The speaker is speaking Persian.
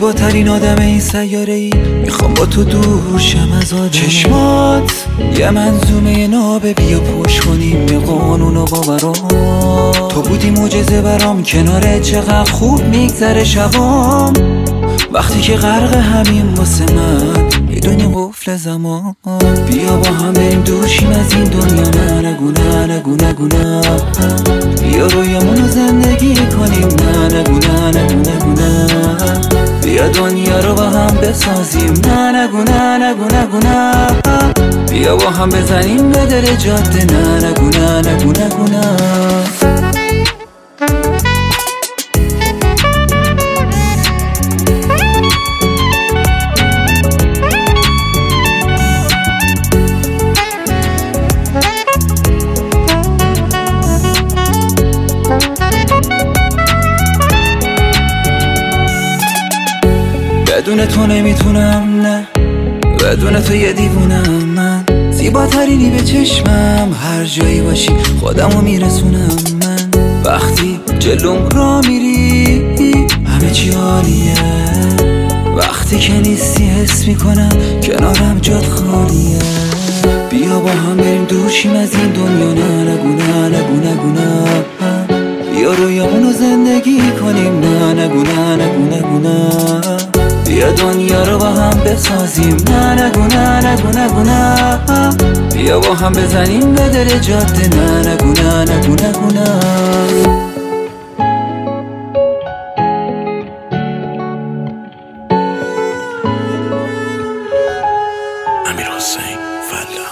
زیباترین آدم این سیاره ای، میخوام با تو دور شم از آدم. چشمات یه منظومه نابه، بیا پشت کنیم یه قانون و باورام. تو بودی معجزه برام، کناره چقدر خوب میگذره شبام. وقتی که غرق همین واسه من میدونی قفل زمان. بیا با هم بریم دوشیم از این دنیا، نه نگو نه نگو نگو نه. بیا رویمونو زندگی کنیم، نه نگو نه نگو نگو نه. بیا دنیا رو با هم بسازیم، نه نگو نه نگو نگو نه. بیا با هم بزنیم به دل جاده، نه نگو نه نگو نگو نه. بدون تو نمیتونم، نه بدون تو یه دیوونم من. زیباترینی به چشمم، هر جایی باشی خودمو میرسونم من. وقتی جلوم را میری همه چی عالیه، وقتی که نیستی حس میکنم کنارم جات خالیه. بیا با هم بریم دوشیم از این دنیا، نه نگو نه نگو نگو نه. بیا رویامونو زندگی کنیم، نه نگو نه نگو نگو نه. بیا دنیا رو با هم بسازیم، نه نگو نه نگو نگو نه. بیا با هم بزنیم به دل جاده، نه نگو نه نگو نگو نه. امیرحسین فلاح.